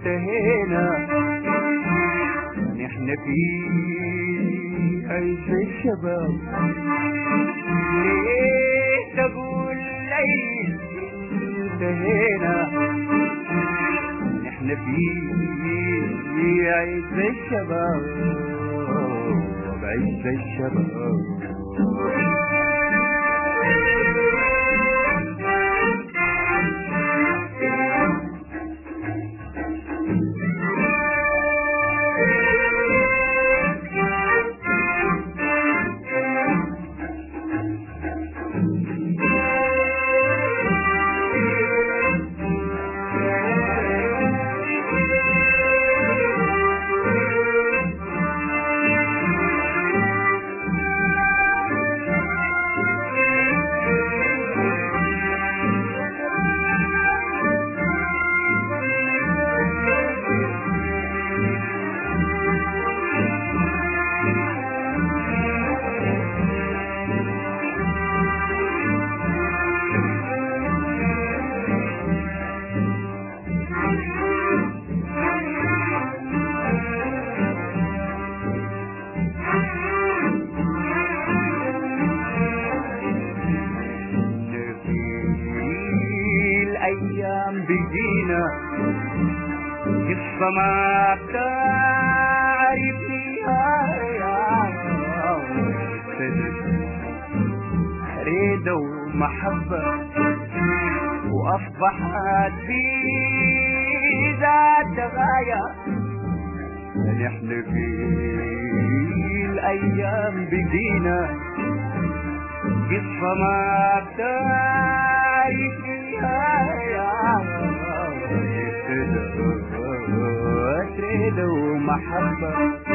انتهينا نحن في عيش الشباب. ليه تقول لي انتهينا نحن في عيش الشباب، عيش الشباب. بيجينا قصة ما بتعرف فيها ريدة ومحبة وأصبحت في ذات غاية. نحن في الأيام بيجينا قصة ما بتعرف فيها ريدة ومحبة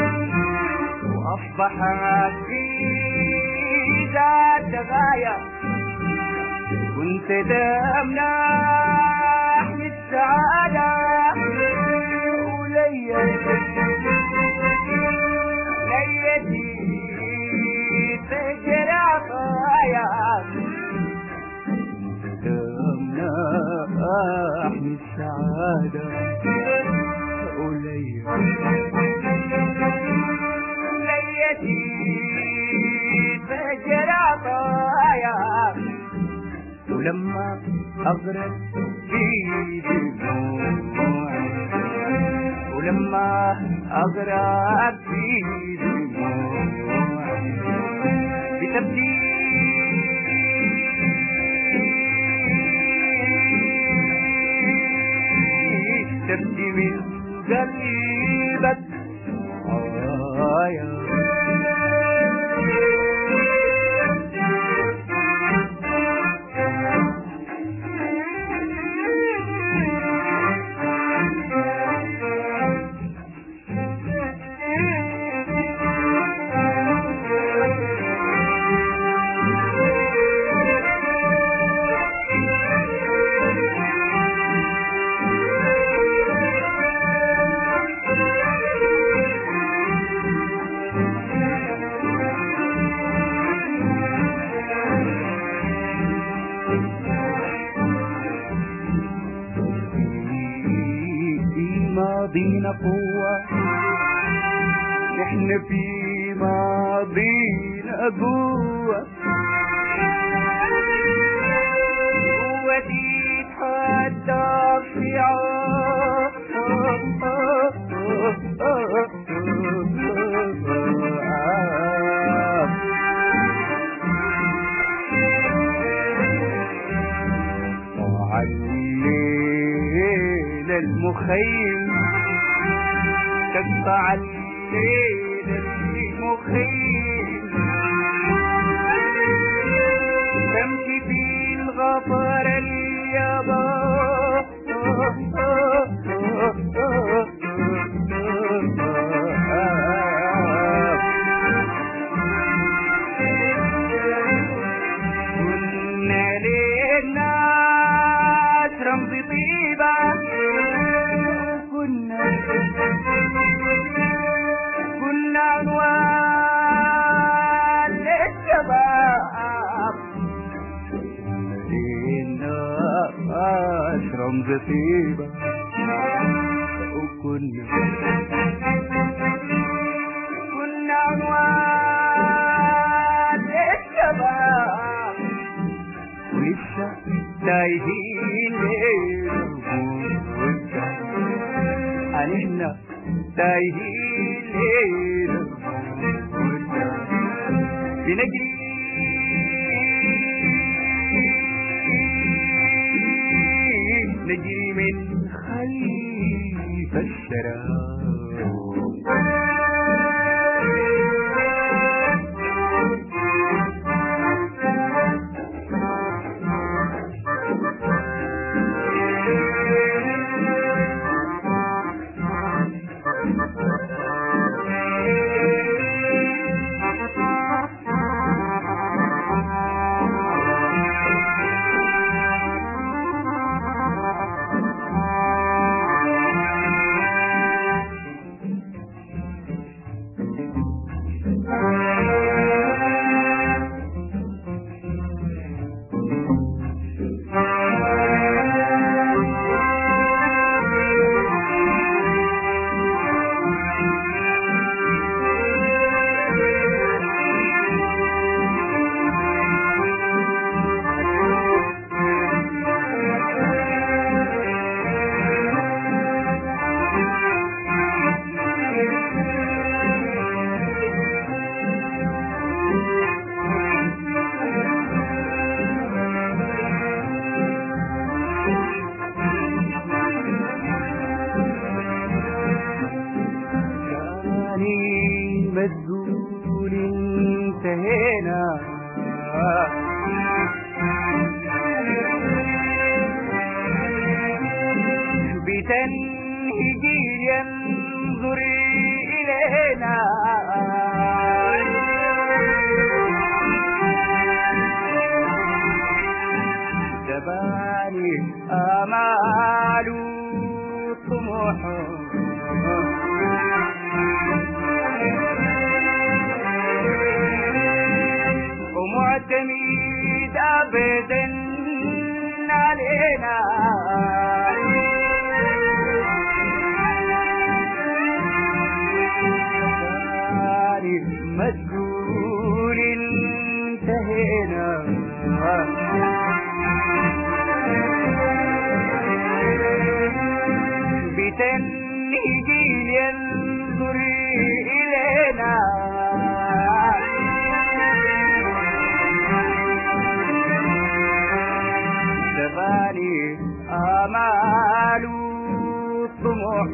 وأصبحت في ذات غاية. كنت دامنا أحمي السعادة وليتي تجرى عطايا. دامنا أحمي السعادة وليتي تجرى عطايا. ولما أغرق في دموعي ولما أغرق في دموعي بتبدي تبدي من قلبك آية. ماضينا قوة نحن في ماضينا قوة. قوتي تحدى الصعاب الليل المخيم تقطع الليل المخيم تمشي في الغفر اليابان كنا للناس رمز طيبة كنا عنوان للشباب. للناس رمز طيبة تايهين احنا تايهين بنجري نجري من خلف الشراب مذهول انتهينا بتنهجي ينظري إلينا جباني آمال طموح ومعتمد أبدا علينا مسجون انتهينا بتنهجي ينظر إلينا تباني آمال طموح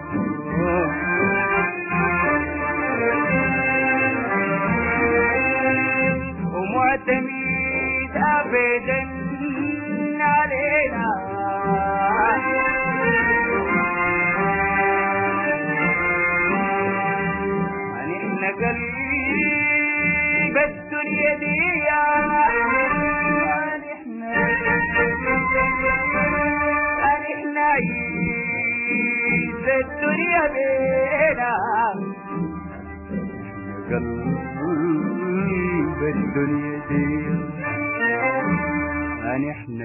ومعتمد أبدا علينا عن قلب الدنيا دي احنا عيد الدنيا بينا قلب الدنيا دي احنا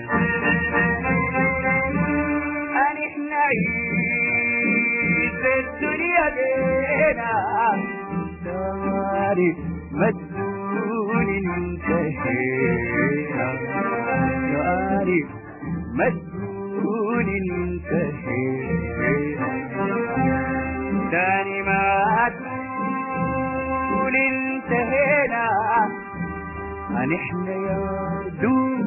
عيد الدنيا بينا داري مسجون انتهينا داري مسجون انتهينا تاني ما تقول انتهينا احنا يا دون